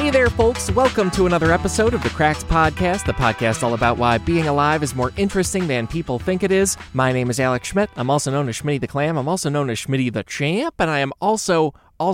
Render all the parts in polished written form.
Hey there, folks. Welcome to another episode of the Cracked Podcast, the podcast all about why being alive is more interesting than people think it is. My name is Alex Schmidt. I'm also known as Schmitty the Clam. I'm also known as Schmitty the Champ, and I am also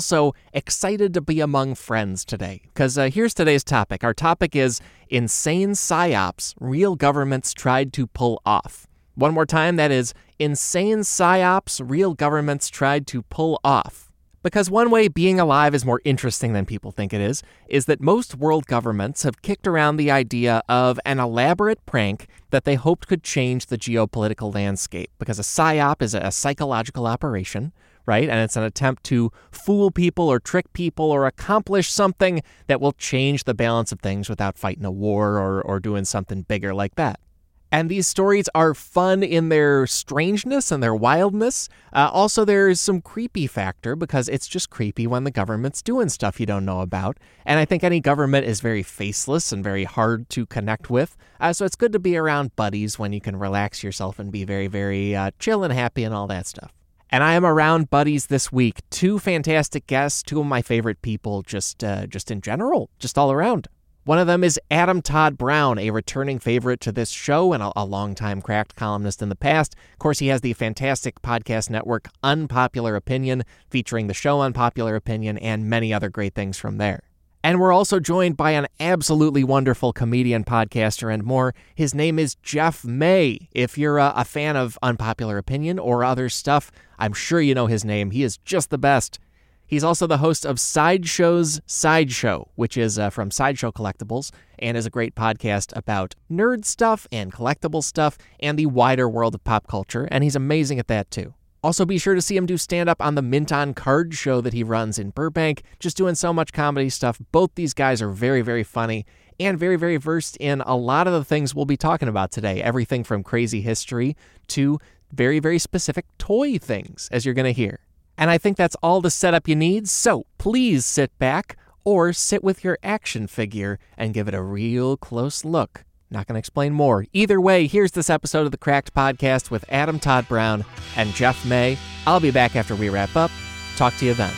excited to be among friends today. Because here's today's topic. Our topic is insane psyops real governments tried to pull off. One more time, that is insane psyops real governments tried to pull off. Because one way being alive is more interesting than people think it is that most world governments have kicked around the idea of an elaborate prank that they hoped could change the geopolitical landscape. Because a psyop is a psychological operation, right? And it's an attempt to fool people or trick people or accomplish something that will change the balance of things without fighting a war or doing something bigger like that. And these stories are fun in their strangeness and their wildness. Also, there's some creepy factor because it's just creepy when the government's doing stuff you don't know about. And I think any government is very faceless and very hard to connect with. So it's good to be around buddies when you can relax yourself and be very, very chill and happy and all that stuff. And I am around buddies this week. Two fantastic guests, two of my favorite people just in general, just all around. One of them is Adam Todd Brown, a returning favorite to this show and a longtime Cracked columnist in the past. Of course, he has the fantastic podcast network Unpopular Opinion, featuring the show Unpopular Opinion and many other great things from there. And we're also joined by an absolutely wonderful comedian, podcaster, and more. His name is Jeff May. If you're a fan of Unpopular Opinion or other stuff, I'm sure you know his name. He is just the best. He's also the host of Sideshow's Sideshow, which is from Sideshow Collectibles, and is a great podcast about nerd stuff and collectible stuff and the wider world of pop culture, and he's amazing at that too. Also, be sure to see him do stand-up on the Mint on Card show that he runs in Burbank, just doing so much comedy stuff. Both these guys are very, very funny and very, very versed in a lot of the things we'll be talking about today, everything from crazy history to very, very specific toy things, as you're going to hear. And I think that's all the setup you need, so please sit back or sit with your action figure and give it a real close look. Not going to explain more. Either way, here's this episode of the Cracked Podcast with Adam Todd Brown and Jeff May. I'll be back after we wrap up. Talk to you then.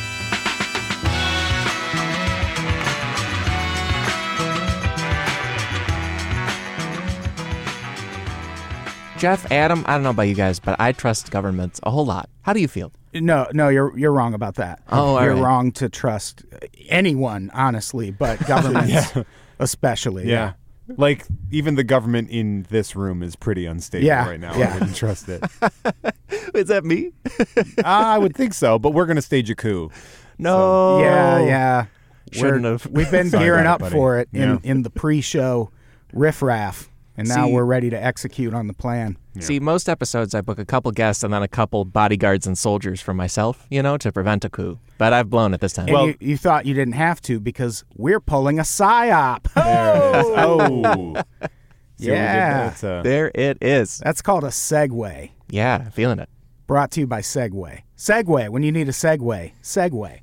Jeff, Adam, I don't know about you guys, but I trust governments a whole lot. How do you feel? No, you're wrong about that. Oh, you're right. wrong to trust anyone, honestly, but governments especially. Yeah. Like, even the government in this room is pretty unstable right now. I wouldn't trust it. Is that me? I would think so, but we're going to stage a coup. No. So. Yeah. Shouldn't have. We've been Sorry gearing about up it, buddy. for it Yeah. in the pre-show riffraff, and now we're ready to execute on the plan. Yeah. See, most episodes I book a couple guests and then a couple bodyguards and soldiers for myself, to prevent a coup. But I've blown it this time. And you thought you didn't have to because we're pulling a psyop. There it is. Oh. See what we did Yeah. there? It's, there it is. That's called a segue. Yeah, feeling it. Brought to you by Segway. Segway, when you need a segue. Segway.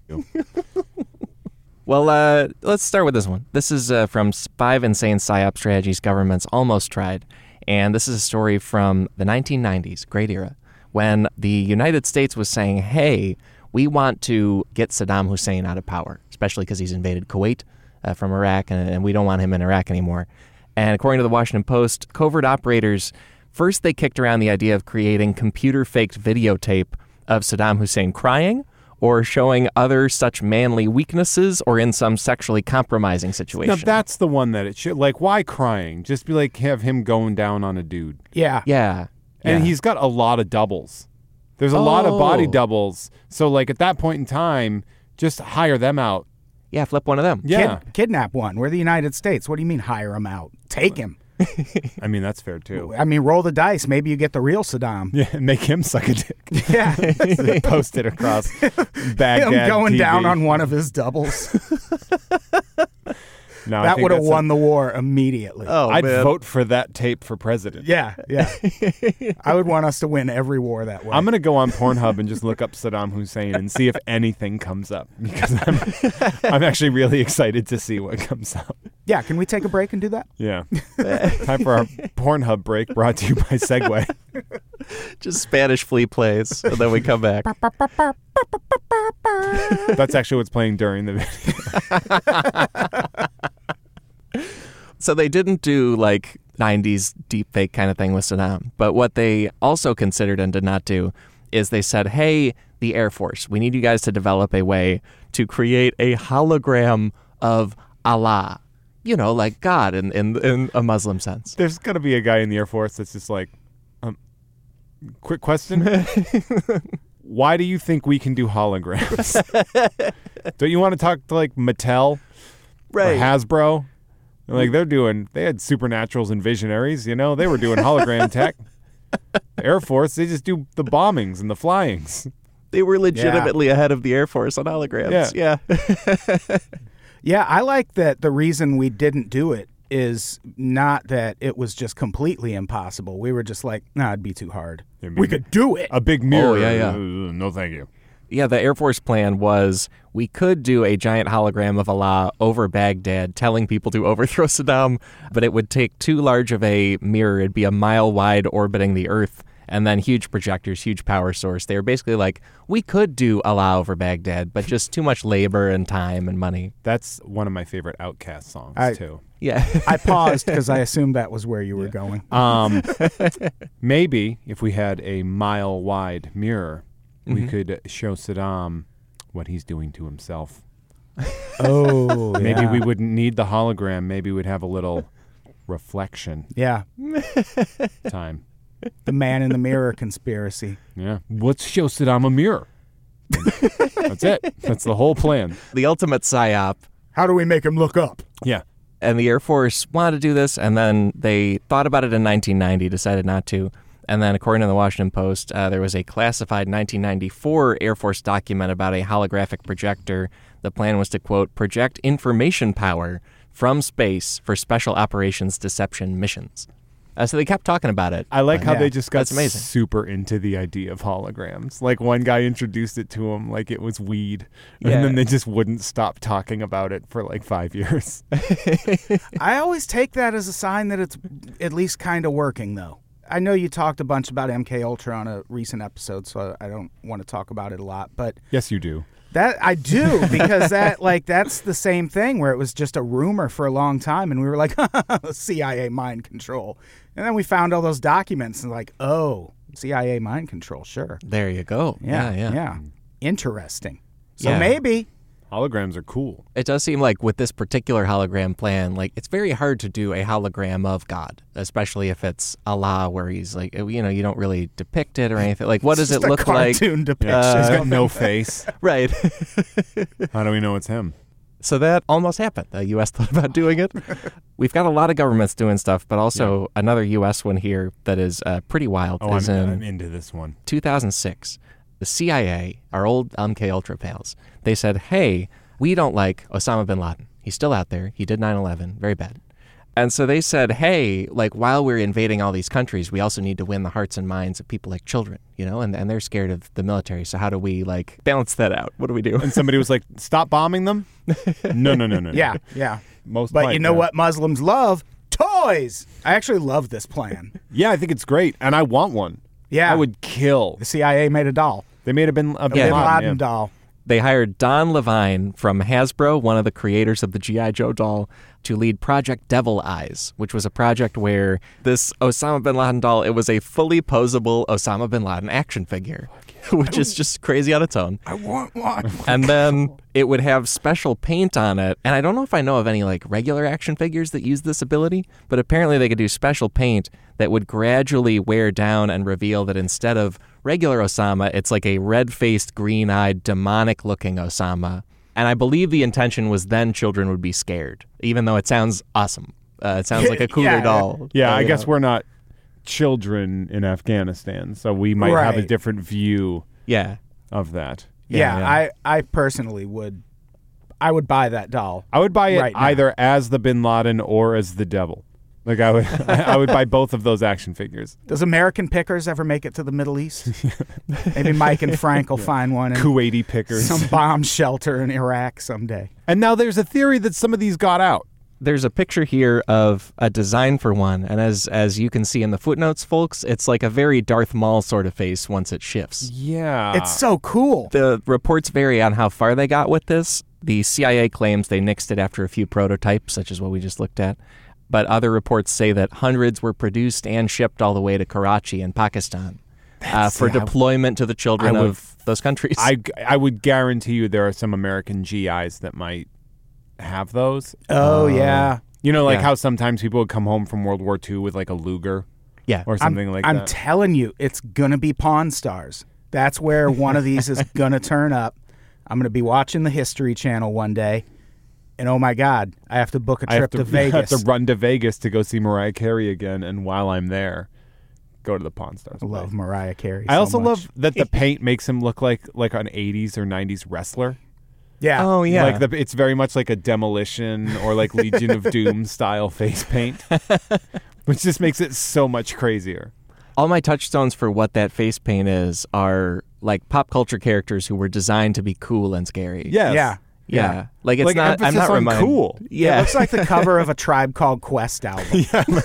Well, let's start with this one. This is from 5 Insane PSYOP Strategies Governments Almost Tried. And this is a story from the 1990s, great era, when the United States was saying, hey, we want to get Saddam Hussein out of power, especially because he's invaded Kuwait from Iraq, and we don't want him in Iraq anymore. And according to the Washington Post, covert operators, first they kicked around the idea of creating computer-faked videotape of Saddam Hussein crying or showing other such manly weaknesses or in some sexually compromising situation. Now, that's the one that it should... Like, why crying? Just be like, have him going down on a dude. Yeah. Yeah. And he's got a lot of doubles. There's a lot of body doubles. So, like, at that point in time, just hire them out. Yeah, flip one of them. Yeah. Kidnap one. We're the United States. What do you mean hire him out? Take him. I mean, that's fair, too. I mean, roll the dice. Maybe you get the real Saddam. Yeah, make him suck a dick. Yeah. Post it across Baghdad Him going TV. down on one of his doubles. No, I That think would have that's won the war immediately. Oh, I'd man. vote for that tape for president. Yeah. I would want us to win every war that way. I'm going to go on Pornhub and just look up Saddam Hussein and see if anything comes up, because I'm actually really excited to see what comes up. Yeah, can we take a break and do that? Yeah. Time for our Pornhub break, brought to you by Segway. Just Spanish flea plays, and then we come back. That's actually what's playing during the video. So they didn't do like 90s deepfake kind of thing with Saddam. But what they also considered and did not do is they said, hey, the Air Force, we need you guys to develop a way to create a hologram of Allah. You know, like God in a Muslim sense. There's got to be a guy in the Air Force that's just like, quick question. Why do you think we can do holograms? Don't you want to talk to like Mattel or Hasbro? Like they had supernaturals and visionaries, you know, they were doing hologram tech. The Air Force, they just do the bombings and the flyings. They were legitimately ahead of the Air Force on holograms. Yeah. Yeah, I like that the reason we didn't do it is not that it was just completely impossible. We were just like, nah, it'd be too hard. We could do it. A big mirror. Oh, yeah. No, thank you. Yeah, the Air Force plan was we could do a giant hologram of Allah over Baghdad telling people to overthrow Saddam, but it would take too large of a mirror. It'd be a mile wide orbiting the Earth, and then huge projectors, huge power source. They were basically like, we could do Allah over Baghdad, but just too much labor and time and money. That's one of my favorite Outkast songs, too. Yeah. I paused because I assumed that was where you were going. Maybe if we had a mile wide mirror, we could show Saddam what he's doing to himself. Oh, Maybe we wouldn't need the hologram. Maybe we'd have a little reflection time. The man in the mirror conspiracy. Yeah. Let's show Saddam a mirror. That's it. That's the whole plan. The ultimate psyop. How do we make him look up? Yeah. And the Air Force wanted to do this, and then they thought about it in 1990, decided not to. And then, according to the Washington Post, there was a classified 1994 Air Force document about a holographic projector. The plan was to, quote, project information power from space for special operations deception missions. So they kept talking about it. I like how they just got that's amazing. super into the idea of holograms. Like one guy introduced it to him like it was weed, and Yeah. then they just wouldn't stop talking about it for like 5 years. I always take that as a sign that it's at least kind of working, though. I know you talked a bunch about MK Ultra on a recent episode, so I don't want to talk about it a lot, but Yes, you do. that I do, because that's the same thing where it was just a rumor for a long time, and we were like, CIA mind control. And then we found all those documents and like, oh, CIA mind control, sure. There you go. Yeah. Interesting. So Yeah. maybe. Holograms are cool. It does seem like with this particular hologram plan, like it's very hard to do a hologram of God, especially if it's Allah, where he's like, you know, you don't really depict it or anything. Like, what does it Just a look like? cartoon depiction. He's got no face. Right. How do we know it's him? So that almost happened. The U.S. thought about doing it. We've got a lot of governments doing stuff, but also another U.S. one here that is pretty wild. Oh, is I'm into this one. 2006, the CIA, our old MK Ultra pals, they said, hey, we don't like Osama bin Laden. He's still out there. He did 9/11. Very bad. And so they said, hey, like while we're invading all these countries, we also need to win the hearts and minds of people like children, you know, and they're scared of the military. So how do we like balance that out? What do we do? And somebody was like, stop bombing them? No. Yeah. But you know what Muslims love? Toys. I actually love this plan. Yeah, I think it's great, and I want one. Yeah. I would kill. The CIA made a doll. They made a Bin A Bin Laden doll. They hired Don Levine from Hasbro, one of the creators of the G.I. Joe doll, to lead Project Devil Eyes, which was a project where this Osama bin Laden doll, it was a fully posable Osama bin Laden action figure, which is just crazy on its own. I want one. And then it would have special paint on it. And I don't know if I know of any like regular action figures that use this ability, but apparently they could do special paint that would gradually wear down and reveal that instead of regular Osama, it's like a red-faced, green-eyed, demonic-looking Osama. And I believe the intention was then children would be scared, even though it sounds awesome. It sounds like a cooler doll. Yeah, I guess we're not children in Afghanistan, so we might have a different view of that. Yeah. I personally would buy that doll. I would buy it right now. either as the Bin Laden or as the devil. Like I would buy both of those action figures. Does American Pickers ever make it to the Middle East? Maybe Mike and Frank will find one in Kuwaiti pickers. some bomb shelter in Iraq someday. And now there's a theory that some of these got out. There's a picture here of a design for one, and as you can see in the footnotes, folks, it's like a very Darth Maul sort of face once it shifts. Yeah. It's so cool. The reports vary on how far they got with this. The CIA claims they nixed it after a few prototypes, such as what we just looked at. But other reports say that hundreds were produced and shipped all the way to Karachi in Pakistan for deployment to the children of those countries. I would guarantee you there are some American GIs that might have those. Oh, yeah. You know, like Yeah. how sometimes people would come home from World War II with like a Luger Yeah. or something like I'm that. telling you, it's going to be Pawn Stars. That's where one of these is going to turn up. I'm going to be watching the History Channel one day. And oh my God, I have to book a trip to Vegas. I have to run to Vegas to go see Mariah Carey again, and while I'm there, go to the Pawn Stars. I love Mariah Carey. I so also much. love that the paint makes him look like an 80s or 90s wrestler. Yeah. Oh, yeah. Like it's very much like a Demolition or like Legion of Doom style face paint, which just makes it so much crazier. All my touchstones for what that face paint is are like pop culture characters who were designed to be cool and scary. Yes. Yeah. Yeah. Like it's Like not. I'm emphasis not on reminded. cool. It Yeah. looks like the cover of a Tribe Called Quest album.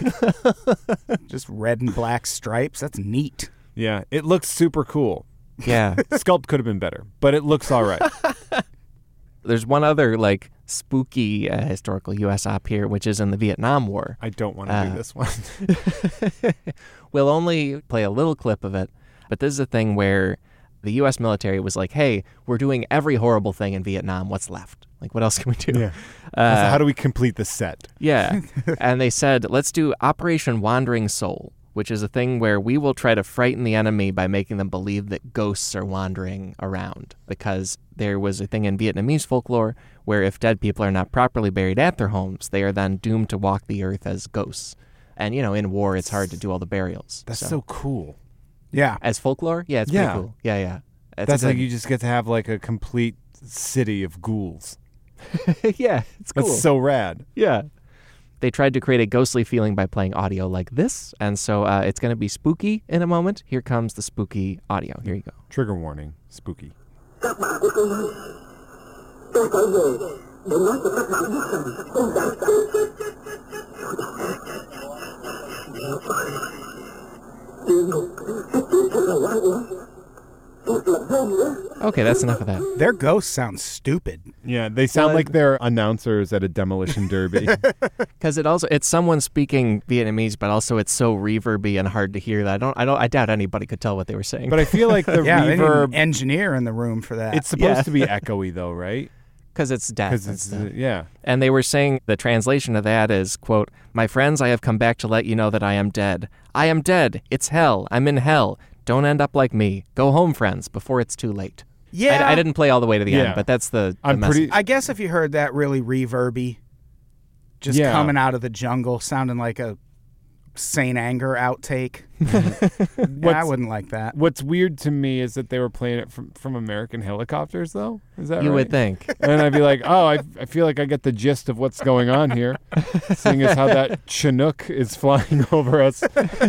Just red and black stripes. That's neat. Yeah. It looks super cool. Yeah. Sculpt could have been better, but it looks all right. There's one other like spooky historical U.S. op here, which is in the Vietnam War. I don't want to do this one. We'll only play a little clip of it, but this is a thing where the U.S. military was like, hey, we're doing every horrible thing in Vietnam. What's left? Like, what else can we do? Yeah. So how do we complete the set? Yeah. And they said, let's do Operation Wandering Soul, which is a thing where we will try to frighten the enemy by making them believe that ghosts are wandering around. Because there was a thing in Vietnamese folklore where if dead people are not properly buried at their homes, they are then doomed to walk the earth as ghosts. And, you know, in war, it's hard to do all the burials. That's so cool. Yeah. As folklore? Yeah, it's Yeah. pretty cool. Yeah, yeah. That's like you just get to have like a complete city of ghouls. yeah, it's cool. That's so rad. Yeah. They tried to create a ghostly feeling by playing audio like this, and so it's going to be spooky in a moment. Here comes the spooky audio. Here you go. Trigger warning. Spooky. Các bạn của tôi ơi, tôi trở về để nói cho các bạn biết rằng tôi đã chết. Nếu phải, địa ngục, cái chết thật là oan uổng, thật là vô nghĩa. Okay, that's enough of that. Their ghosts sound stupid. Yeah, they sound Well, like they're announcers at a demolition derby. Because it's someone speaking Vietnamese, but also it's so reverby and hard to hear that I doubt anybody could tell what they were saying. But I feel like the Yeah, they need reverb. an engineer in the room for that. It's supposed Yeah. to be echoey though, right? Because it's death. Because and it's stuff. yeah. And they were saying the translation of that is, quote, "My friends, I have come back to let you know that I am dead. I am dead. It's hell. I'm in hell. Don't end up like me. Go home, friends, before it's too late." yeah. I didn't play all the way to the Yeah. end, but that's the I'm message. pretty. I guess if you heard that really reverby, just Yeah. coming out of the jungle, sounding like a Saint Anger outtake. Yeah, I wouldn't like that. What's weird to me is that they were playing it from American helicopters, though. Is that You right? would think. And I'd be like, oh, I feel like I get the gist of what's going on here, seeing as how that Chinook is flying over us,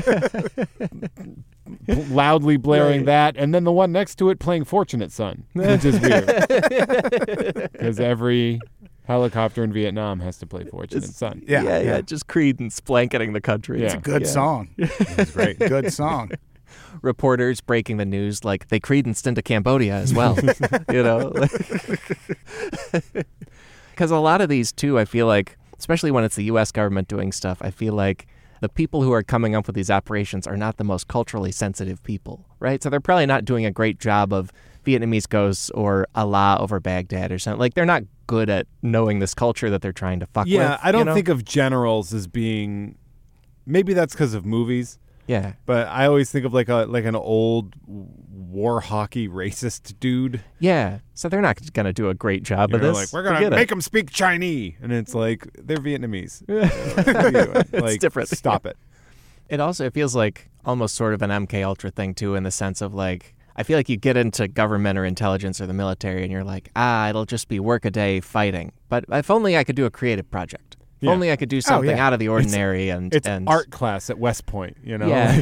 loudly blaring that, and then the one next to it playing Fortunate Son, which is weird. Because every helicopter in Vietnam has to play Fortunate Son. Yeah, Just Creedence blanketing the country. Yeah. It's Good song. It's great. Good song. reporters breaking the news like they credenced into Cambodia as well. You know? Because a lot of these, too, I feel like, especially when it's the U.S. government doing stuff, I feel like the people who are coming up with these operations are not the most culturally sensitive people, right? So they're probably not doing a great job of Vietnamese ghosts or Allah over Baghdad or something. Like, they're not good at knowing this culture that they're trying to fuck with. Yeah, I don't you know? think of generals as being. Maybe that's because of movies, Yeah. but I always think of like an old war hockey racist dude. Yeah. So they're not going to do a great job You of know, this. like we're gonna Forget it. make them speak Chinese, and it's like they're Vietnamese. What are you doing? Like, different. Stop it. It feels like almost sort of an MK Ultra thing too, in the sense of like, I feel like you get into government or intelligence or the military and you're like, it'll just be work a day fighting. But if only I could do a creative project. If Yeah. only I could do something yeah. out of the ordinary It's and art class at West Point, you know. Yeah.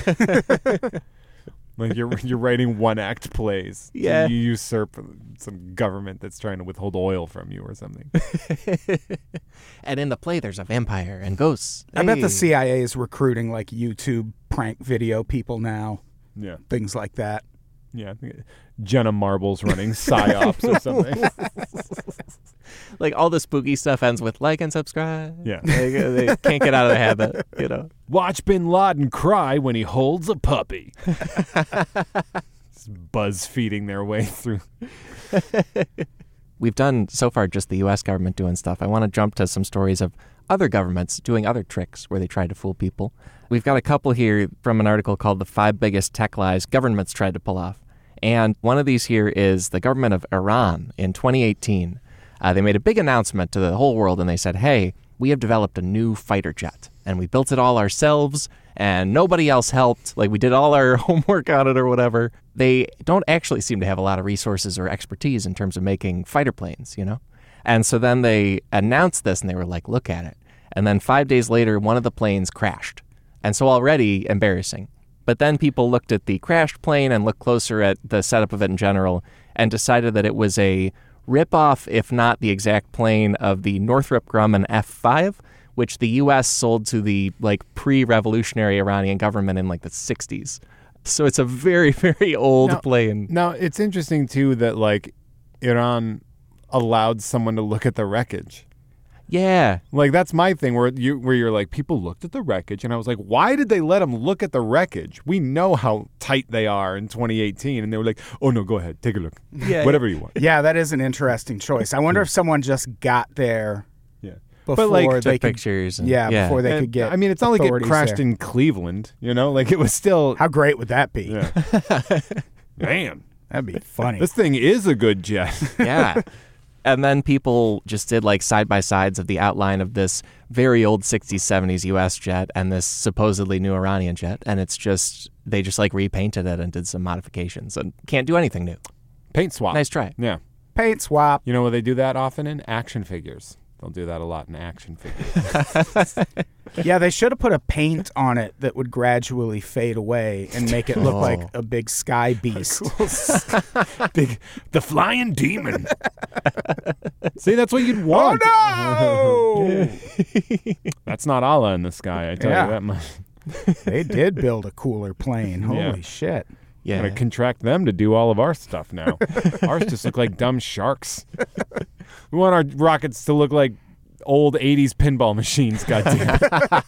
Like you're writing one-act plays. Yeah. You usurp some government that's trying to withhold oil from you or something. And in the play there's a vampire and ghosts. I bet the Hey. CIA is recruiting like YouTube prank video people now, Yeah. things like that. Yeah. I think Jenna Marbles running psyops or something. Like all the spooky stuff ends with like and subscribe. Yeah. They can't get out of the habit, you know. Watch Bin Laden cry when he holds a puppy. Just buzz feeding their way through. We've done so far just the U.S. government doing stuff. I want to jump to some stories of other governments doing other tricks where they try to fool people. We've got a couple here from an article called The 5 Biggest Tech Lies Governments Tried to Pull Off. And one of these here is the government of Iran in 2018. They made a big announcement to the whole world, and they said, hey, we have developed a new fighter jet, and we built it all ourselves, and nobody else helped. Like, we did all our homework on it or whatever. They don't actually seem to have a lot of resources or expertise in terms of making fighter planes, you know? And so then they announced this, and they were like, look at it. And then 5 days later, one of the planes crashed. And so already embarrassing. But then people looked at the crashed plane and looked closer at the setup of it in general and decided that it was a ripoff, if not the exact plane, of the Northrop Grumman F-5, which the U.S. sold to the pre-revolutionary Iranian government in the 60s. So it's a very, very old plane. Now, it's interesting, too, that Iran allowed someone to look at the wreckage. Yeah. That's my thing where you're like, people looked at the wreckage, and I was like, why did they let them look at the wreckage? We know how tight they are in 2018, and they were like, oh no, go ahead, take a look. Yeah, whatever you want. Yeah, that is an interesting choice. I wonder if someone just got there before they they took pictures. before they could get. I mean, it's not like it crashed there. in Cleveland, you know? It was still. How great would that be? Yeah. Man, That'd be funny. this thing is a good jet. Yeah. And then people just did side-by-sides of the outline of this very old 60s, 70s U.S. jet and this supposedly new Iranian jet. And it's just, they just repainted it and did some modifications and can't do anything new. Paint swap. Nice try. Yeah. Paint swap. You know where they do that often? In action figures. They'll do that a lot in action figures. Yeah, they should have put a paint on it that would gradually fade away and make it look like a big sky beast. The flying demon. See, that's what you'd want. Oh no! That's not Allah in the sky, I tell Yeah. you that much. They did build a cooler plane. Holy Yeah. shit. Yeah. Gotta contract them to do all of our stuff now. Ours just look like dumb sharks. We want our rockets to look like old 80s pinball machines, goddamn.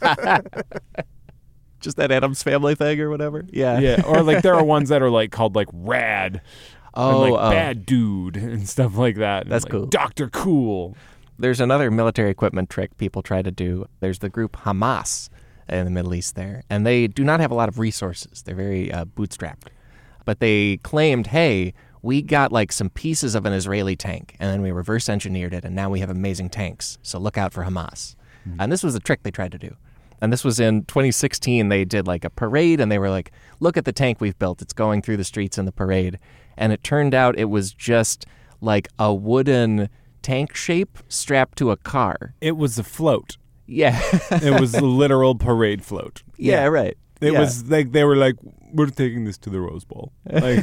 Just that Addams Family thing or whatever. Yeah. Yeah, or there are ones that are called Rad. Oh, and Bad Dude and stuff like that. That's and cool. Dr. Cool. There's another military equipment trick people try to do. There's the group Hamas in the Middle East there, and they do not have a lot of resources. They're very bootstrapped. But they claimed, hey, we got some pieces of an Israeli tank, and then we reverse engineered it, and now we have amazing tanks. So look out for Hamas. And this was a trick they tried to do. And this was in 2016. They did a parade, and they were like, look at the tank we've built. It's going through the streets in the parade. And it turned out it was just a wooden tank shape strapped to a car. It was a float. Yeah. It was a literal parade float. Yeah, right. It Yeah. was they were like, we're taking this to the Rose Bowl.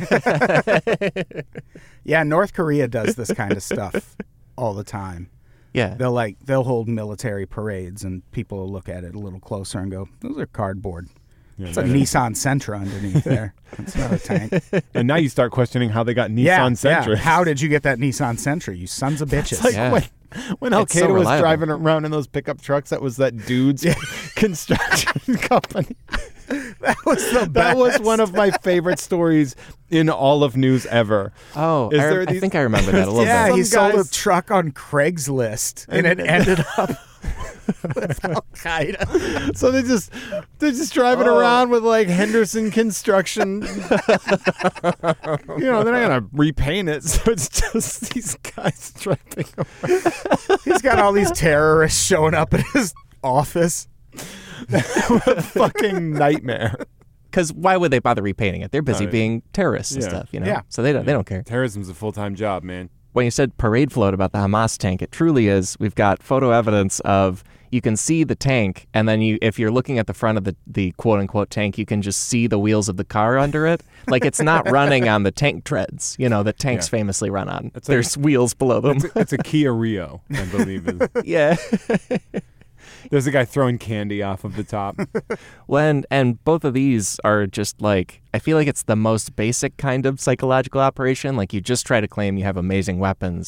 Yeah, North Korea does this kind of stuff all the time. Yeah. They'll hold military parades and people will look at it a little closer and go, those are cardboard. Yeah, It's a Nissan Sentra underneath there. It's not a tank. and now you start questioning how they got Nissan Sentra. Yeah. How did you get that Nissan Sentra, you sons of bitches? It's like Yeah. when Al It's so Qaeda was reliable. driving around in those pickup trucks, that was that dude's construction company. That was the best. That was one of my favorite stories in all of news ever. Oh, Is I there these- think I remember that a little Yeah, bit. he Some sold a guys- truck on Craigslist, and it ended up with Al Qaeda. So they're just driving around with Henderson Construction. They're not gonna repaint it, so it's just these guys driving around. He's got all these terrorists showing up at his office. Fucking nightmare. Because why would they bother repainting it? They're busy Right. being terrorists and Yeah. stuff, you know? Yeah. So they don't care. Terrorism's a full-time job, man. When you said parade float about the Hamas tank, it truly is. We've got photo evidence of, you can see the tank, and then if you're looking at the front of the quote-unquote tank, you can just see the wheels of the car under it. It's not running on the tank treads, that tanks Yeah. famously run on. It's There's wheels below them. It's a Kia Rio, I believe. Yeah. There's a guy throwing candy off of the top. And both of these are just I feel like it's the most basic kind of psychological operation. You just try to claim you have amazing weapons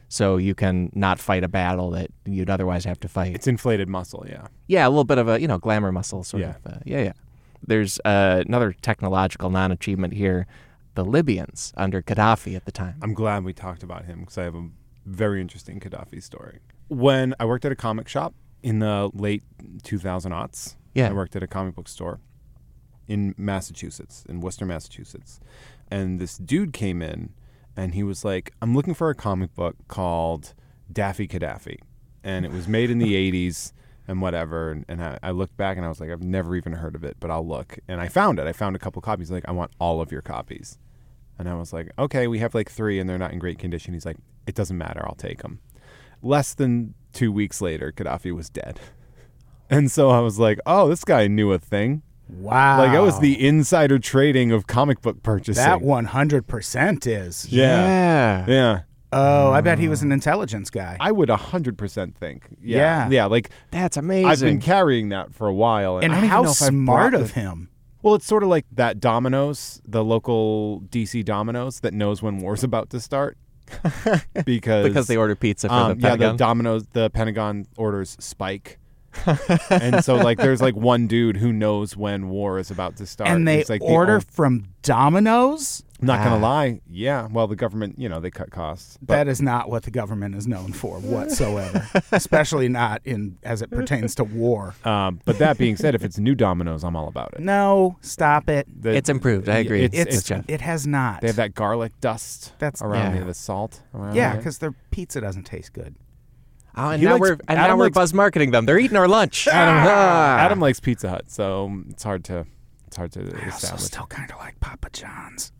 so you can not fight a battle that you'd otherwise have to fight. It's inflated muscle, yeah. Yeah, a little bit of a, glamour muscle sort Yeah. of. Yeah. There's another technological non-achievement here. The Libyans under Gaddafi at the time. I'm glad we talked about him because I have a very interesting Gaddafi story. When I worked at a comic shop in the late 2000s, Yeah. I worked at a comic book store in Massachusetts, in Worcester, Massachusetts. And this dude came in and he was like, I'm looking for a comic book called Daffy Gaddafi. And it was made in the 80s and whatever. And I looked back and I was like, I've never even heard of it, but I'll look. And I found it. I found a couple copies. Like, I want all of your copies. And I was like, okay, we have like 3 and they're not in great condition. He's like, it doesn't matter. I'll take them. Less than 2 weeks later, Gaddafi was dead. And so I was like, oh, this guy knew a thing. Wow. Like, that was the insider trading of comic book purchasing. That 100% is. Yeah. Yeah. Oh, I bet he was an intelligence guy. I would 100% think. Yeah. Yeah, like, That's amazing. I've been carrying that for a while. And I don't even how know if I've smart brought of it. him. Well, it's sort of like that Domino's, the local DC Domino's that knows when war's about to start. because they order pizza for the Pentagon. the Domino's, the Pentagon orders Spike. And so, like, there's like one dude who knows when war is about to start. And they It's like order from Domino's? I'm not going Ah. to lie. Yeah. Well, the government, they cut costs. But That is not what the government is known for whatsoever, especially not as it pertains to war. but that being said, if it's new Domino's, I'm all about it. No, stop it. It's improved. I agree. It's It has not. They have that garlic dust That's- around Yeah. the salt. Around Yeah, it. because their pizza doesn't taste good. Oh, and He now likes- we're Adam likes- buzz marketing them. They're eating our lunch. Adam likes Pizza Hut, so it's hard to I also establish. still kind of like Papa John's.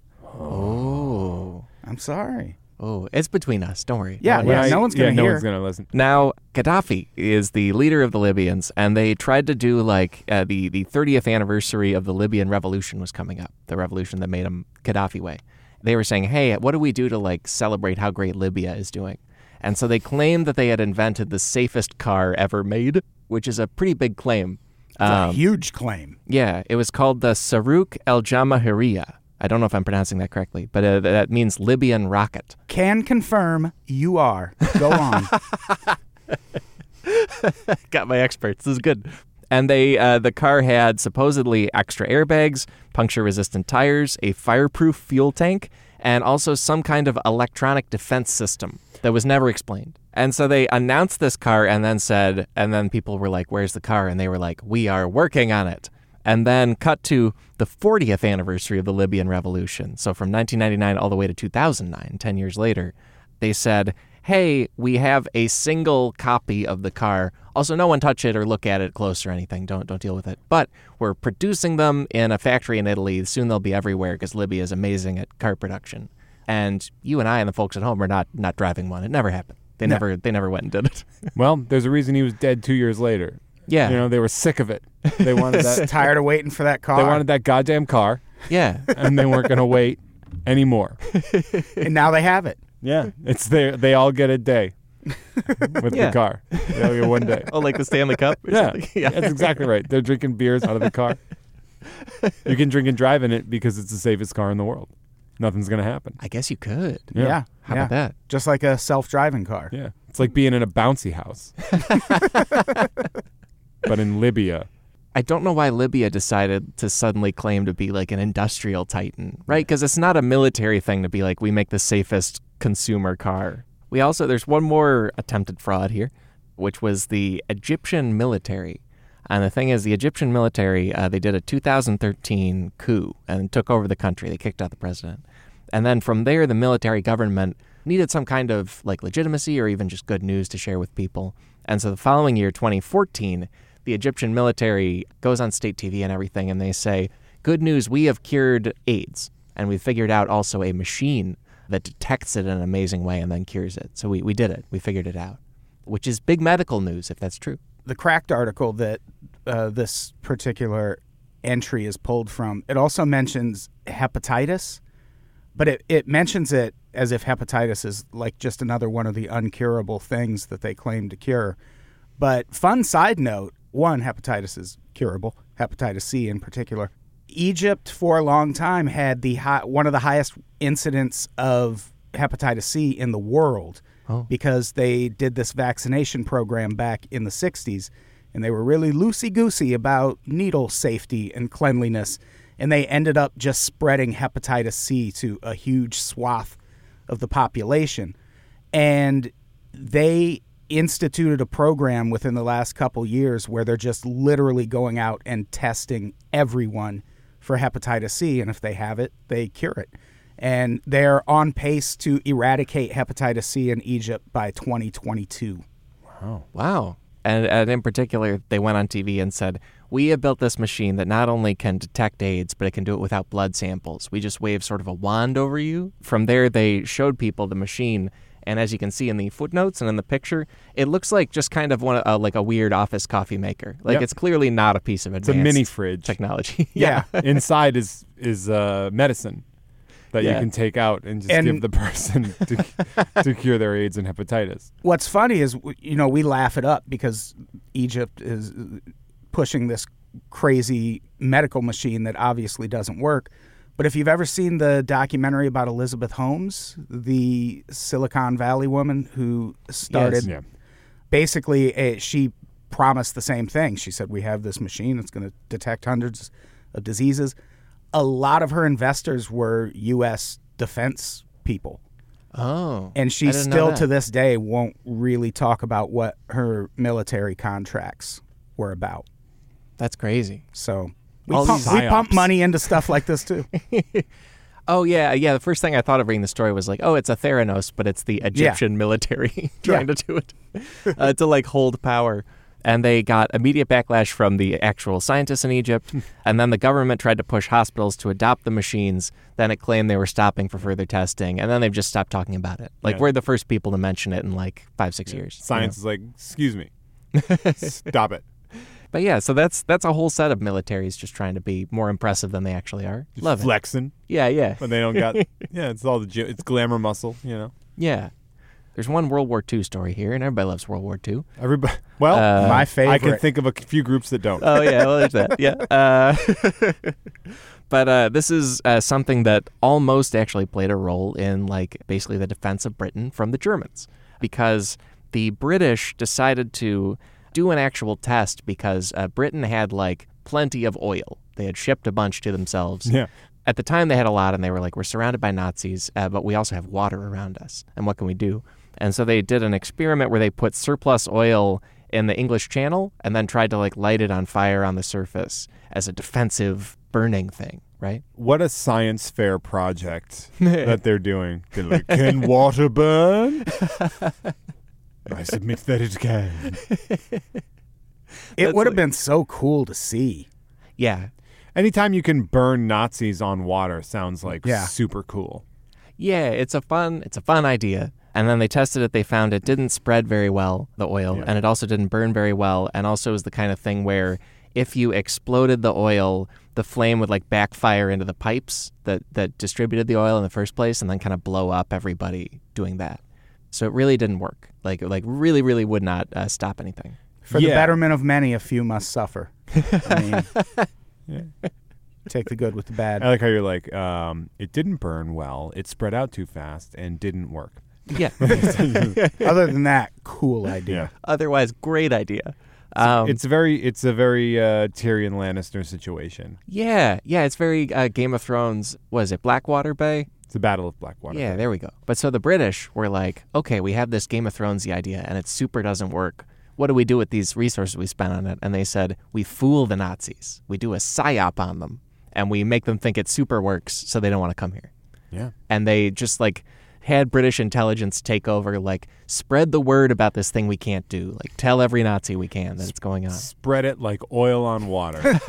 Oh, I'm sorry. it's between us. Don't worry. Yeah, No one knows. no one's gonna no hear. one's gonna listen. Now, Gaddafi is the leader of the Libyans, and they tried to do like the 30th anniversary of the Libyan revolution was coming up, the revolution that made him Gaddafi way. They were saying, hey, what do we do to like celebrate how great Libya is doing? And so they claimed that they had invented the safest car ever made, which is a pretty big claim. It's a huge claim. Yeah, it was called the Sarouk El Jamahiriya. I don't know if I'm pronouncing that correctly, but that means Libyan rocket. Can confirm you are. Go on. Got my experts. This is good. And the car had supposedly extra airbags, puncture-resistant tires, a fireproof fuel tank, and also some kind of electronic defense system that was never explained. And so they announced this car and then people were like, where's the car? And they were like, we are working on it. And then cut to the 40th anniversary of the Libyan Revolution. So from 1999 all the way to 2009, 10 years later, they said, hey, we have a single copy of the car. Also, no one touch it or look at it close or anything. Don't deal with it. But we're producing them in a factory in Italy. Soon they'll be everywhere because Libya is amazing at car production. And you and I and the folks at home are not driving one. It never happened. They never went and did it. Well, there's a reason he was dead 2 years later. Yeah. They were sick of it. They wanted that. Tired of waiting for that car. They wanted that goddamn car, Yeah. and they weren't going to wait anymore. And now they have it. Yeah, it's there. They all get a day with Yeah. the car. They all get one day. Oh, like the Stanley Cup or Yeah, something? Yeah. that's exactly right. They're drinking beers out of the car. You can drink and drive in it because it's the safest car in the world. Nothing's going to happen. I guess you could. Yeah. How about that? Just like a self-driving car. Yeah, it's like being in a bouncy house. But in Libya, I don't know why Libya decided to suddenly claim to be like an industrial titan, right? Because it's not a military thing to be like, we make the safest consumer car. There's one more attempted fraud here, which was the Egyptian military. And the thing is, the Egyptian military, they did a 2013 coup and took over the country. They kicked out the president. And then from there, the military government needed some kind of like legitimacy or even just good news to share with people. And so the following year, 2014, the Egyptian military goes on state TV and everything, and they say, good news, we have cured AIDS. And we figured out also a machine that detects it in an amazing way and then cures it. So we did it. We figured it out, which is big medical news if that's true. The Cracked article that this particular entry is pulled from, it also mentions hepatitis, but it mentions it as if hepatitis is like just another one of the uncurable things that they claim to cure. But fun side note, one, hepatitis is curable, hepatitis C in particular. Egypt for a long time had one of the highest incidents of hepatitis C in the world. because they did this vaccination program back in the 60s, and they were really loosey-goosey about needle safety and cleanliness, and they ended up just spreading hepatitis C to a huge swath of the population. And they instituted a program within the last couple years where they're just literally going out and testing everyone for hepatitis C, and if they have it, they cure it. And they're on pace to eradicate hepatitis C in Egypt by 2022. Wow. And in particular, they went on TV and said, we have built this machine that not only can detect AIDS, but it can do it without blood samples. We just wave sort of a wand over you. From there, they showed people the machine. And as you can see in the footnotes and in the picture, it looks like just kind of like a weird office coffee maker. Like Yep. It's clearly not a piece of advanced It's a mini fridge. technology. Yeah. Inside is medicine that you Yeah. can take out and just give the person to cure their AIDS and hepatitis. What's funny is, we laugh it up because Egypt is pushing this crazy medical machine that obviously doesn't work. But if you've ever seen the documentary about Elizabeth Holmes, the Silicon Valley woman who started, Yeah. basically she promised the same thing. She said, we have this machine that's going to detect hundreds of diseases. A lot of her investors were U.S. defense people. Oh. And she I didn't know still that. to this day won't really talk about what her military contracts were about. That's crazy. So we All pump, these we pump psyops. money into stuff like this too. Oh, yeah. The first thing I thought of reading the story was like, oh, it's a Theranos, but it's the Egyptian military trying to do it to like hold power. And they got immediate backlash from the actual scientists in Egypt. And then the government tried to push hospitals to adopt the machines. Then it claimed they were stopping for further testing. And then they've just stopped talking about it. Like, Yeah. we're the first people to mention it in like 5-6 years. Science is like, excuse me, stop it. But yeah, so that's a whole set of militaries just trying to be more impressive than they actually are. Just Love it. flexing Yeah. when they don't got. Yeah, it's all it's glamour muscle, Yeah. There's one World War II story here, and everybody loves World War II. Everybody. Well, My favorite. I can think of a few groups that don't. Oh, yeah, well, there's that. Yeah. But this is something that almost actually played a role in, like, basically the defense of Britain from the Germans. Because the British decided to do an actual test because Britain had, like, plenty of oil. They had shipped a bunch to themselves. Yeah. At the time, they had a lot, and they were like, we're surrounded by Nazis, but we also have water around us. And what can we do? And so they did an experiment where they put surplus oil in the English Channel and then tried to like light it on fire on the surface as a defensive burning thing, right? What a science fair project that they're doing. They're like, can water burn? I submit that it can. It would have been so cool to see. Yeah. Anytime you can burn Nazis on water sounds like super cool. Yeah, it's a fun idea. And then they tested it. They found it didn't spread very well, the oil, and it also didn't burn very well. And also is the kind of thing where if you exploded the oil, the flame would like backfire into the pipes that distributed the oil in the first place and then kind of blow up everybody doing that. So it really didn't work. Like really, really would not stop anything. For the betterment of many, a few must suffer. I mean, take the good with the bad. I like how you're like, it didn't burn well, it spread out too fast, and didn't work. Yeah. Other than that, cool idea. Otherwise, great idea. It's a very Tyrion Lannister situation. Yeah, it's very Game of Thrones. Was it Blackwater Bay? It's the Battle of Blackwater. Yeah, there we go. But so the British were like, okay, we have this Game of Thrones idea, and it super doesn't work. What do we do with these resources we spent on it? And they said, we fool the Nazis. We do a psyop on them, and we make them think it super works, so they don't want to come here. Yeah. And they just like had British intelligence take over, like spread the word about this thing we can't do. Like tell every Nazi we can that it's going on. Spread it like oil on water.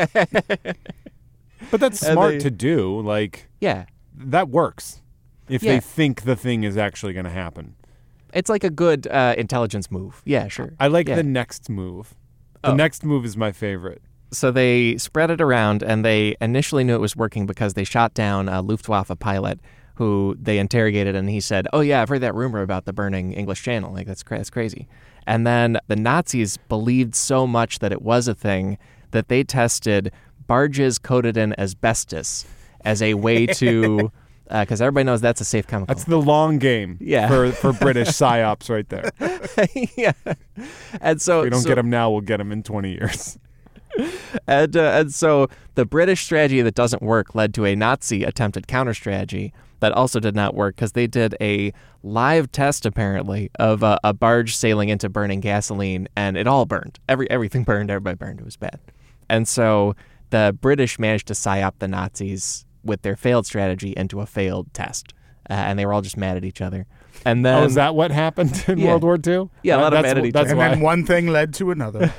But that's smart to do. Like, Yeah. that works if Yeah. they think the thing is actually going to happen. It's like a good intelligence move. Yeah, sure. I like Yeah. the next move. The next move is my favorite. So they spread it around, and they initially knew it was working because they shot down a Luftwaffe pilot who they interrogated, and he said, oh, yeah, I've heard that rumor about the burning English Channel. Like, that's crazy. And then the Nazis believed so much that it was a thing that they tested barges coated in asbestos as a way to because everybody knows that's a safe chemical. That's the long game for British psyops right there. Yeah. And so If we don't get them now, we'll get them in 20 years. And so the British strategy that doesn't work led to a Nazi attempted counter-strategy that also did not work because they did a live test, apparently, of a barge sailing into burning gasoline, and it all burned. Everything burned. Everybody burned. It was bad. And so the British managed to psyop the Nazis with their failed strategy into a failed test. And they were all just mad at each other. And then, is that what happened in World War II? Yeah, a lot of mad at each other. And then one thing led to another.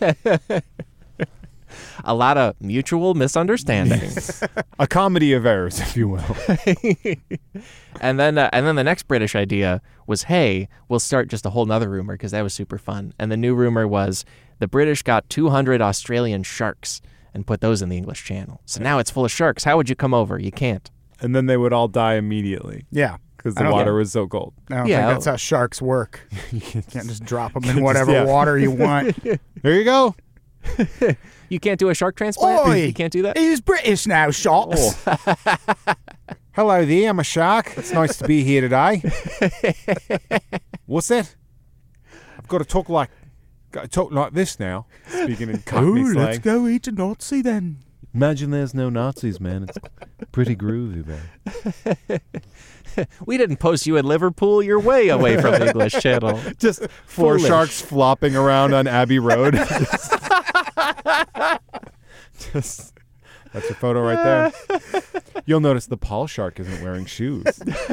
A lot of mutual misunderstandings. A comedy of errors, if you will. And then the next British idea was, hey, we'll start just a whole nother rumor because that was super fun. And the new rumor was the British got 200 Australian sharks and put those in the English Channel. So now it's full of sharks. How would you come over? You can't. And then they would all die immediately. Yeah. Because the water was so cold. I don't think that's how sharks work. You can't just drop them in whatever yeah. water you want. There you go. You can't do a shark transplant? Oi, you can't do that? He's British now, sharks. Hello there, I'm a shark. It's nice to be here today. What's that? I've got to talk like this now. Speaking in Cockney slang. Let's go eat a Nazi then. Imagine there's no Nazis, man. It's pretty groovy, man. We didn't post you in Liverpool. You're way away from the English Channel. Just four sharks flopping around on Abbey Road. Just that's your photo right there. You'll notice the Paul shark isn't wearing shoes.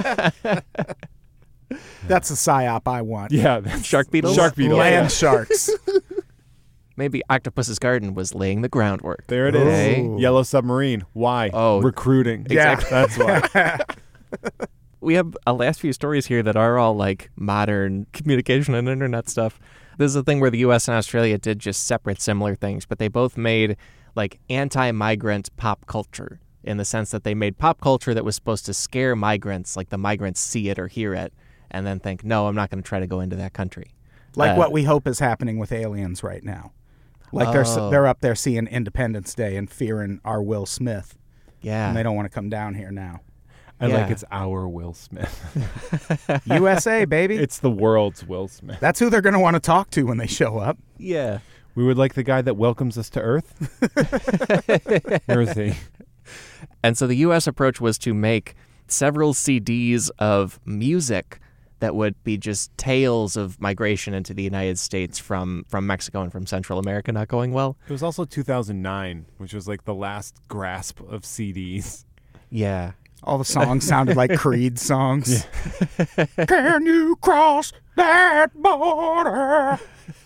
That's a psyop I want. Yeah, that's Shark beetles? Shark beetles. Land sharks. Maybe Octopus's Garden was laying the groundwork. There it is. Okay. Yellow Submarine. Why? Oh. Recruiting. Exactly. Yeah, that's why. We have a last few stories here that are all like modern communication and internet stuff. This is a thing where the U.S. and Australia did just separate similar things, but they both made like anti-migrant pop culture in the sense that they made pop culture that was supposed to scare migrants, like the migrants see it or hear it, and then think, no, I'm not going to try to go into that country. Like what we hope is happening with aliens right now. Like they're up there seeing Independence Day and fearing our Will Smith. Yeah. And they don't want to come down here now. And Yeah. like it's our Will Smith. USA, baby. It's the world's Will Smith. That's who they're going to want to talk to when they show up. Yeah. We would like the guy that welcomes us to Earth. Where is he? And so the U.S. approach was to make several CDs of music that would be just tales of migration into the United States from Mexico and from Central America not going well. It was also 2009, which was like the last grasp of CDs. Yeah. All the songs sounded like Creed songs. Yeah. Can you cross that border?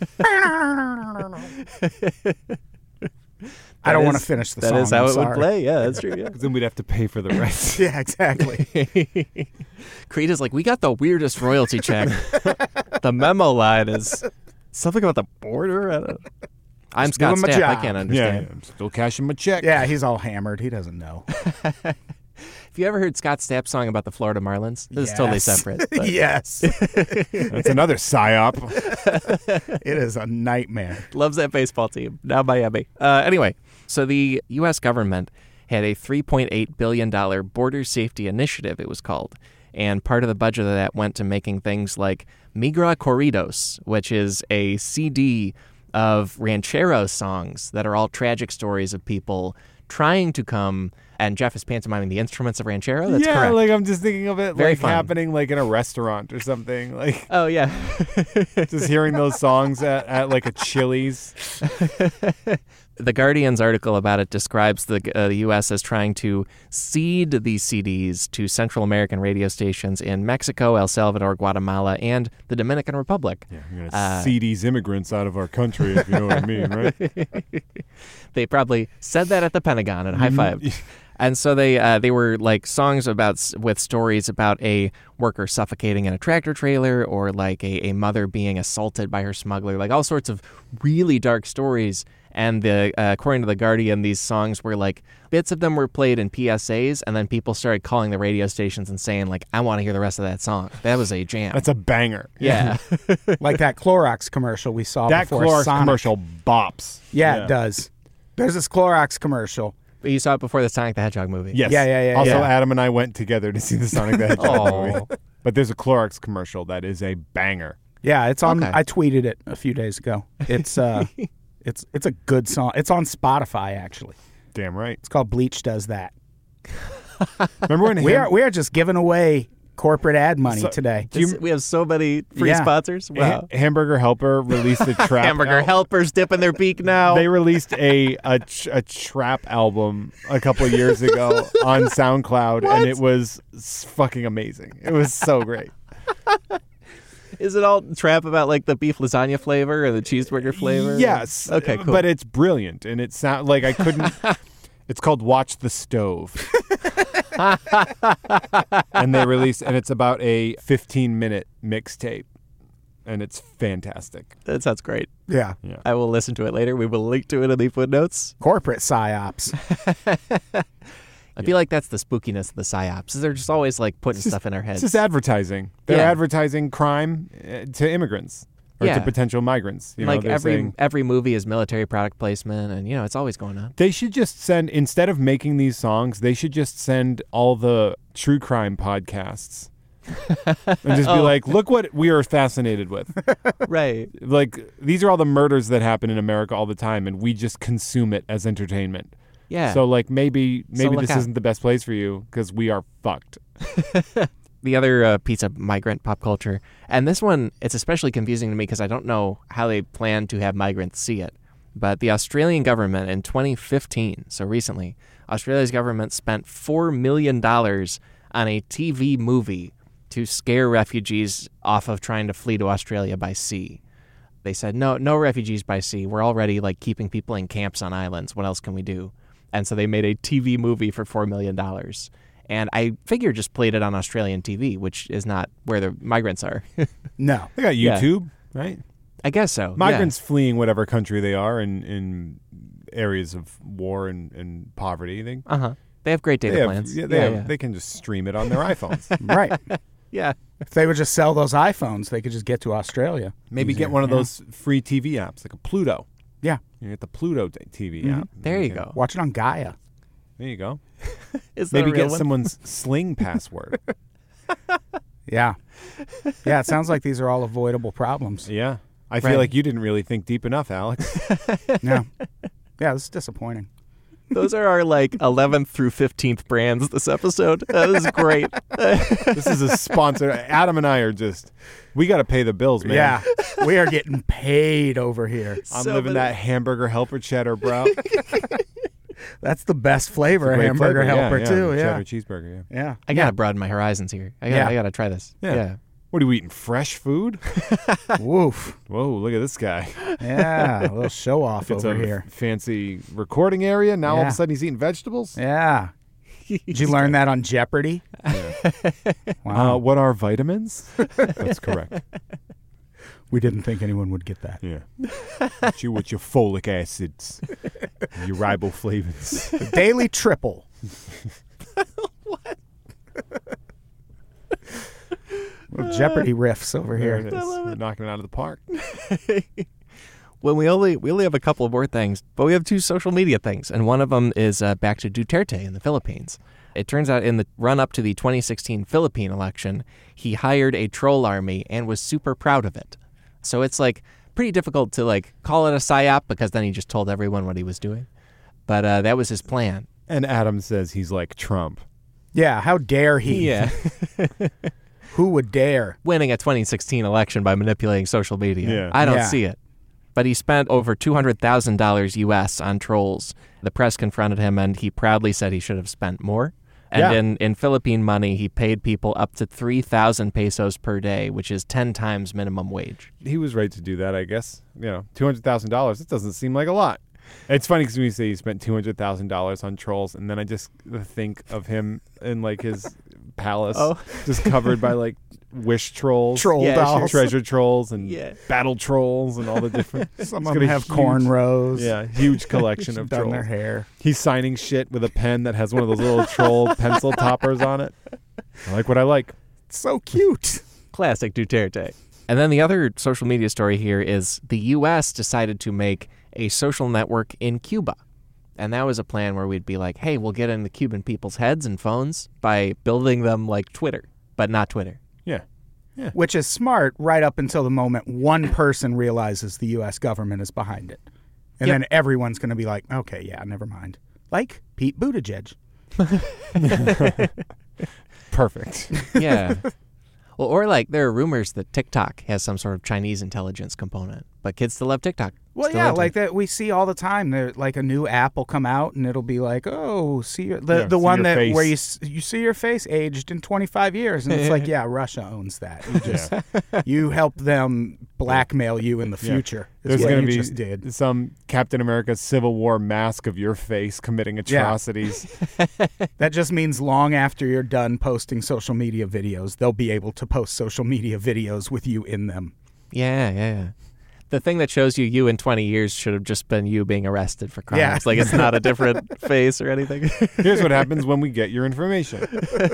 I don't want to finish the song. That is how I'm it sorry. would play. Yeah, that's true. Yeah. Because then we'd have to pay for the rights. Yeah, exactly. Creed is like, we got the weirdest royalty check. The memo line is something about the border. I don't know. I'm Scott doing my Stapp. I job. can't Yeah, understand. I'm still cashing my check. Yeah, he's all hammered. He doesn't know. Have you ever heard Scott Stapp's song about the Florida Marlins? This is totally Yes. separate. But Yes. That's another psyop. It is a nightmare. loves that baseball team. Now Miami. Anyway, so the U.S. government had a $3.8 billion border safety initiative, it was called. And part of the budget of that went to making things like Migra Corridos, which is a CD of ranchero songs that are all tragic stories of people trying to come. And Jeff is pantomiming the instruments of ranchero. That's yeah, correct. like I'm just thinking of it Very like fun. happening like in a restaurant or something. Like Oh, yeah. just hearing those songs at like a Chili's. The Guardian's article about it describes the U.S. as trying to seed these CDs to Central American radio stations in Mexico, El Salvador, Guatemala, and the Dominican Republic. Yeah, we're gonna see these immigrants out of our country, if you know what I mean, right? They probably said that at the Pentagon and high-fived. And so they were like songs with stories about a worker suffocating in a tractor trailer, or like a mother being assaulted by her smuggler, like all sorts of really dark stories. And according to The Guardian, these songs were like, bits of them were played in PSAs, and then people started calling the radio stations and saying like, I want to hear the rest of that song. That was a jam. That's a banger. Yeah. Like that Clorox commercial we saw That before Clorox Sonic. commercial bops. Yeah, it does. There's this Clorox commercial, You saw it before the Sonic the Hedgehog movie. Yes. Yeah. Also, Yeah. Adam and I went together to see the Sonic the Hedgehog Oh. movie. But there's a Clorox commercial that is a banger. Yeah, it's on. Okay. I tweeted it a few days ago. It's it's a good song. It's on Spotify actually. Damn right. It's called Bleach Does That. Remember when We are just giving away corporate ad money So- today. We have so many free Yeah. sponsors. Wow. Hamburger Helper released a trap Hamburger album. helpers dipping their beak now. They released a trap album a couple of years ago on SoundCloud, and it was fucking amazing. It was so great. Is it all trap about like the beef lasagna flavor or the cheeseburger flavor? Yes. Okay, cool. But it's brilliant, and it sound like I couldn't. It's called Watch the Stove. And they released, and it's about a 15-minute mixtape, and it's fantastic. That sounds great. Yeah, I will listen to it later. We will link to it in the footnotes. corporate psyops. I feel like that's the spookiness of the psyops. They're just always like putting stuff in our heads. It's just advertising. They're Yeah. advertising crime to immigrants or Yeah. to potential migrants. You know, like they're saying, every movie is military product placement, and it's always going on. they should just send, instead of making these songs, they should just send all the true crime podcasts and just be like, look what we are fascinated with. Right. Like, these are all the murders that happen in America all the time, and we just consume it as entertainment. Yeah. So, like, maybe look this out. isn't the best place for you because we are fucked. The other piece of migrant pop culture, and this one, it's especially confusing to me because I don't know how they plan to have migrants see it. But the Australian government in 2015, so recently, Australia's government spent $4 million on a TV movie to scare refugees off of trying to flee to Australia by sea. They said, no refugees by sea. We're already like keeping people in camps on islands. What else can we do? And so they made a TV movie for $4 million. And I figure just played it on Australian TV, which is not where the migrants are. No, They got Yeah. YouTube, right? I guess so. Migrants fleeing whatever country they are in areas of war and poverty. They, Yeah. Uh-huh. They have great data they have- plans. yeah, they can just stream it on their iPhones. right. Yeah. If they would just sell those iPhones, they could just get to Australia. Maybe easier. get one of Yeah. those free TV apps, like a Pluto. Yeah, You get the Pluto TV app. There you can- go. watch it on Gaia. There you go. Is that Maybe a real get one? someone's Sling password. Yeah, yeah. It sounds like these are all avoidable problems. Yeah. I Right. feel like you didn't really think deep enough, Alex. Yeah, yeah. This is disappointing. Those are our like 11th through 15th brands this episode. That is great. This is a sponsor. Adam and I are just, we got to pay the bills, man. Yeah, we are getting paid over here. I'm So living many- that hamburger helper cheddar, bro. That's the best flavor, Great hamburger flavor. helper yeah, too. Cheddar Yeah, cheeseburger, yeah. yeah. I gotta broaden my horizons here. I Yeah. gotta try this. Yeah. What are you eating? Fresh food? Woof. Whoa, look at this guy. Yeah, a little show off It's over a here. fancy recording area. Now all of Yeah. a sudden he's eating vegetables. Yeah. Did you learn that on Jeopardy? Wow. What are vitamins? That's correct. We didn't think anyone would get that. Yeah. Hit you with your folic acids, your riboflavins. Daily triple. Little Jeopardy riffs over There here. it is. We're knocking it out of the park. Well, we only have a couple more things, but we have two social media things, and one of them is back to Duterte in the Philippines. It turns out in the run-up to the 2016 Philippine election, he hired a troll army and was super proud of it. So it's like pretty difficult to like call it a psyop because then he just told everyone what he was doing. But that was his plan. And Adam says he's like Trump. Yeah, how dare he? Yeah. Who would dare? Winning a 2016 election by manipulating social media. Yeah. I don't Yeah. see it. But he spent over $200,000 US on trolls. The press confronted him, and he proudly said he should have spent more. And Yeah. in Philippine money, he paid people up to 3,000 pesos per day, which is 10 times minimum wage. He was right to do that, I guess. You know, $200,000. It doesn't seem like a lot. It's funny because when you say he spent $200,000 on trolls, and then I just think of him in like his palace, just covered by like wish trolls, Troll Yeah, dolls. treasure trolls, and Yeah. battle trolls, and all the different. Some He's of got them a have huge- cornrows. Yeah, huge collection of done trolls. their hair. He's signing shit with a pen that has one of those little troll pencil toppers on it. I like what I like. So cute. Classic Duterte. And then the other social media story here is the U.S. decided to make a social network in Cuba. And that was a plan where we'd be like, hey, we'll get in the Cuban people's heads and phones by building them like Twitter, but not Twitter. Yeah. Which is smart right up until the moment one person realizes the U.S. government is behind it. And Yep. then everyone's going to be like, okay, yeah, never mind. Like Pete Buttigieg. Perfect. Yeah. Well, or like there are rumors that TikTok has some sort of Chinese intelligence component, but kids still love TikTok. Well, Still yeah, into like it. that we see all the time. There, like a new app will come out, and it'll be like, "Oh, see Yeah, the see one your that face. where you see your face aged in 25 years," and it's like, yeah, Russia owns that. You just you help them blackmail you in the future. Is There's what going you to be just did. some Captain America Civil War mask of your face committing atrocities. That just means long after you're done posting social media videos, they'll be able to post social media videos with you in them. Yeah. The thing that shows you in 20 years should have just been you being arrested for crimes. Yeah. Like it's not a different face or anything. Here's what happens when we get your information.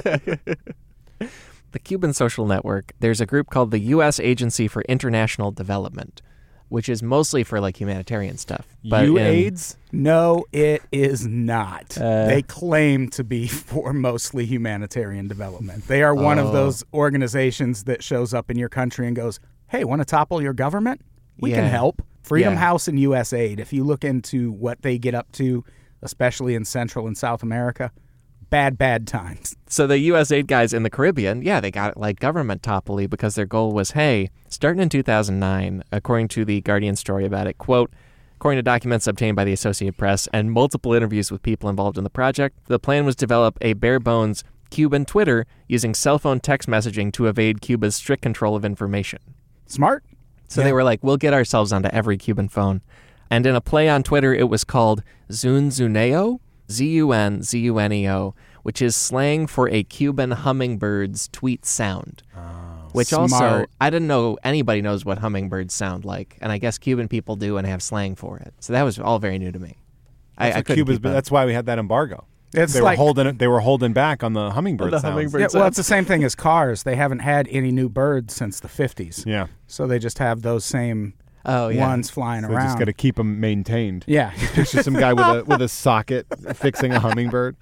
The Cuban Social Network, there's a group called the U.S. Agency for International Development, which is mostly for like humanitarian stuff. But AIDS? No, it is not. They claim to be for mostly humanitarian development. They are one of those organizations that shows up in your country and goes, hey, want to topple your government? We can Yeah. help. Freedom Yeah. House and USAID, if you look into what they get up to, especially in Central and South America, bad times. So the USAID guys in the Caribbean, yeah, they got like government topple because their goal was, hey, starting in 2009, according to the Guardian story about it, quote, according to documents obtained by the Associated Press and multiple interviews with people involved in the project, the plan was to develop a bare-bones Cuban Twitter using cell phone text messaging to evade Cuba's strict control of information. Smart? So they were like, we'll get ourselves onto every Cuban phone. And in a play on Twitter, it was called Zunzuneo, Zunzuneo, which is slang for a Cuban hummingbird's tweet sound. Which also, Smart. I didn't know anybody knows what hummingbirds sound like. And I guess Cuban people do and have slang for it. So that was all very new to me. I couldn't Cuba's, keep up. that's why we had that embargo. It's They like, were holding back on the hummingbird The sounds. hummingbird yeah, well, sounds. it's the same thing as cars. They haven't had any new birds since the 50s. Yeah. So they just have those same Oh, yeah. ones flying So they around. just got to keep them maintained. Yeah. Picture some guy with a socket fixing a hummingbird.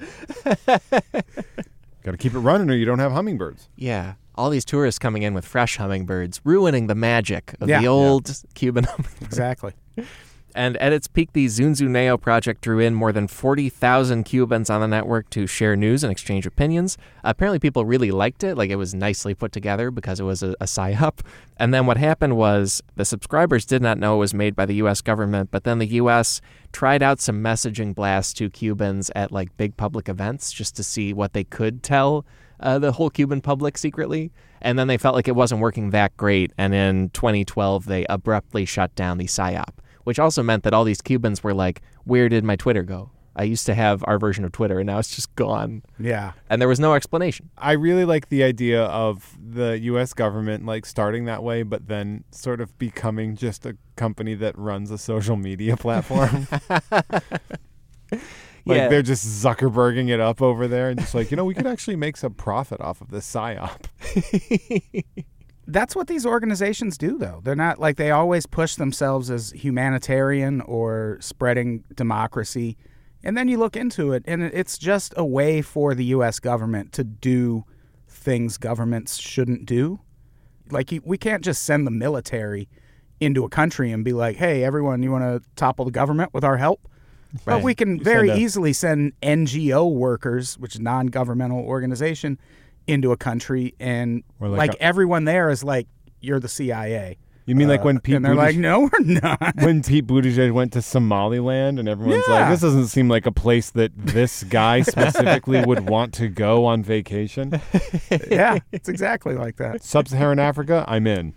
Got to keep it running, or you don't have hummingbirds. Yeah. All these tourists coming in with fresh hummingbirds, ruining the magic of Yeah. the old Cuban hummingbird. Exactly. And at its peak, the Zunzuneo project drew in more than 40,000 Cubans on the network to share news and exchange opinions. Apparently, people really liked it. Like, it was nicely put together because it was a psyop. And then what happened was the subscribers did not know it was made by the U.S. government, but then the U.S. tried out some messaging blasts to Cubans at, like, big public events just to see what they could tell the whole Cuban public secretly. And then they felt like it wasn't working that great. And in 2012, they abruptly shut down the psyop, which also meant that all these Cubans were like, where did my Twitter go? I used to have our version of Twitter, and now it's just gone. Yeah. And there was no explanation. I really like the idea of the U.S. government like starting that way, but then sort of becoming just a company that runs a social media platform. Like Yeah. they're just Zuckerberging it up over there and just like, we could actually make some profit off of this psyop. That's what these organizations do, though. They're not like they always push themselves as humanitarian or spreading democracy. And then you look into it, and it's just a way for the U.S. government to do things governments shouldn't do. Like, we can't just send the military into a country and be like, hey, everyone, you want to topple the government with our help? But Right. we can very send a- easily send NGO workers, which is non-governmental organization, into a country, and Or like everyone there is like, you're the CIA. You mean like when Pete And they're like, no, we're not. when Pete Buttigieg went to Somaliland and everyone's Yeah. like, this doesn't seem like a place that this guy specifically would want to go on vacation. Yeah, it's exactly like that. Sub-Saharan Africa, I'm in.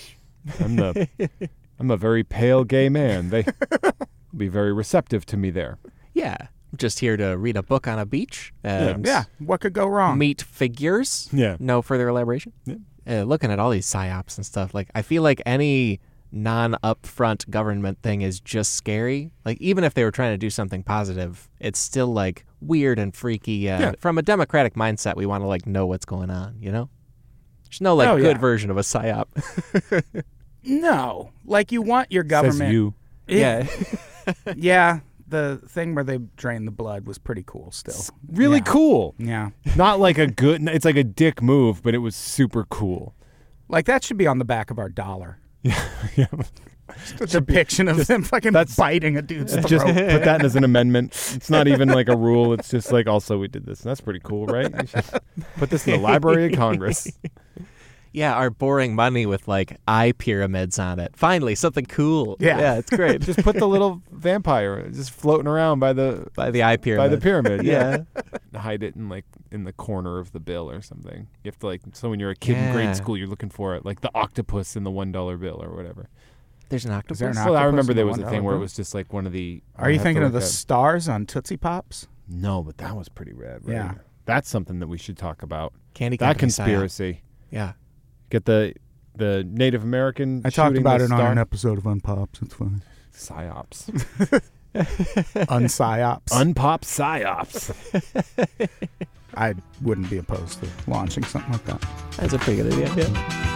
I'm a very pale gay man. They will be very receptive to me there. Yeah. Just here to read a book on a beach and Yeah, what could go wrong? meet figures. Yeah. No further elaboration. Yeah. Looking at all these psyops and stuff, like I feel like any non-upfront government thing is just scary. Like even if they were trying to do something positive, it's still like weird and freaky. Yeah. From a democratic mindset, we want to like know what's going on. There's no like Oh, good yeah. version of a psyop. No, like you want your government. Says you. Yeah. Yeah, the thing where they drain the blood was pretty cool still. Really Yeah. cool. Yeah. Not like a good, it's like a dick move, but it was super cool. Like, that should be on the back of our dollar. Yeah. The depiction of them fucking biting a dude's throat. Just put that as an amendment. It's not even like a rule. It's just like, also we did this. And that's pretty cool, right? You should put this in the Library of Congress. Yeah, our boring money with like eye pyramids on it. Finally, something cool. Yeah. It's great. Just put the little vampire just floating around by the eye pyramid. By the pyramid, Yeah. Hide it in the corner of the bill or something. You have to like, so when you're a kid in grade school, you're looking for it, like the octopus in the $1 bill or whatever. There's an octopus. Is there an Well, I octopus remember in there the was a $1 thing where it bill? was just like one of the. Are you thinking of the that. stars on Tootsie Pops? No, but that was pretty rad. Right? Yeah. That's something that we should talk about. Candy That company psyop. conspiracy. Yeah. Get the Native American. I talked shooting about the it on star- an episode of Unpops. It's fine. Psyops. Unpsyops. Unpop psyops. I wouldn't be opposed to launching something like that. That's a pretty good idea. Yeah.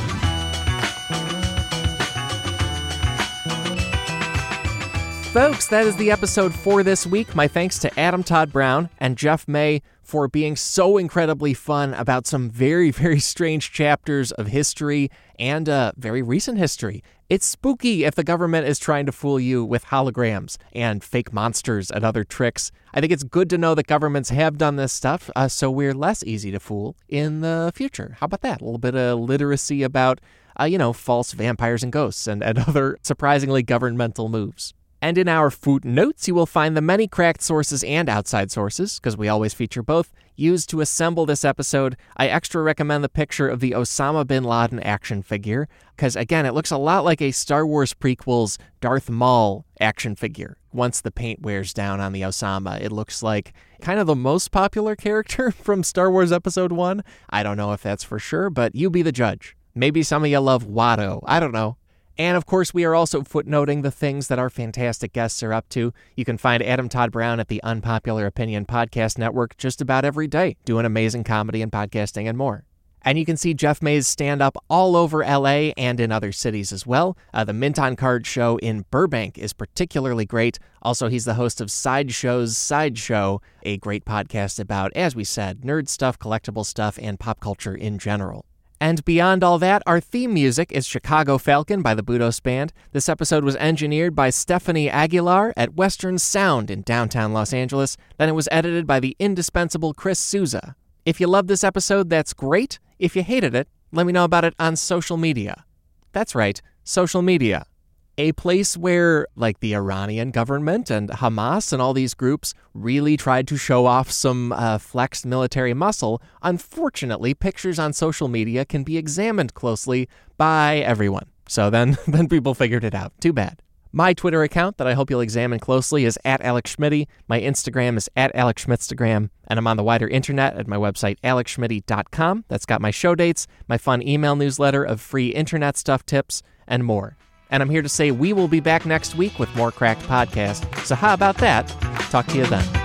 Folks, that is the episode for this week. My thanks to Adam Todd Brown and Jeff May for being so incredibly fun about some very, very strange chapters of history and very recent history. It's spooky if the government is trying to fool you with holograms and fake monsters and other tricks. I think it's good to know that governments have done this stuff, so we're less easy to fool in the future. How about that? A little bit of literacy about, false vampires and ghosts and other surprisingly governmental moves. And in our footnotes, you will find the many cracked sources and outside sources, because we always feature both, used to assemble this episode. I extra recommend the picture of the Osama bin Laden action figure, because again, it looks a lot like a Star Wars prequel's Darth Maul action figure. Once the paint wears down on the Osama, it looks like kind of the most popular character from Star Wars Episode 1. I don't know if that's for sure, but you be the judge. Maybe some of you love Watto. I don't know. And of course, we are also footnoting the things that our fantastic guests are up to. You can find Adam Todd Brown at the Unpopular Opinion Podcast Network just about every day, doing amazing comedy and podcasting and more. And you can see Jeff May's stand-up all over LA and in other cities as well. The Mint on Card show in Burbank is particularly great. Also, he's the host of Sideshow's Sideshow, a great podcast about, as we said, nerd stuff, collectible stuff, and pop culture in general. And beyond all that, our theme music is Chicago Falcon by the Budos Band. This episode was engineered by Stephanie Aguilar at Western Sound in downtown Los Angeles. Then it was edited by the indispensable Chris Souza. If you loved this episode, that's great. If you hated it, let me know about it on social media. That's right, social media. A place where, like the Iranian government and Hamas and all these groups really tried to show off some flexed military muscle, unfortunately, pictures on social media can be examined closely by everyone. So then people figured it out. Too bad. My Twitter account that I hope you'll examine closely is @AlexSchmitty. My Instagram is @AlexSchmittstagram. And I'm on the wider internet at my website, alexschmitty.com. That's got my show dates, my fun email newsletter of free internet stuff tips, and more. And I'm here to say we will be back next week with more Cracked Podcast. So how about that? Talk to you then.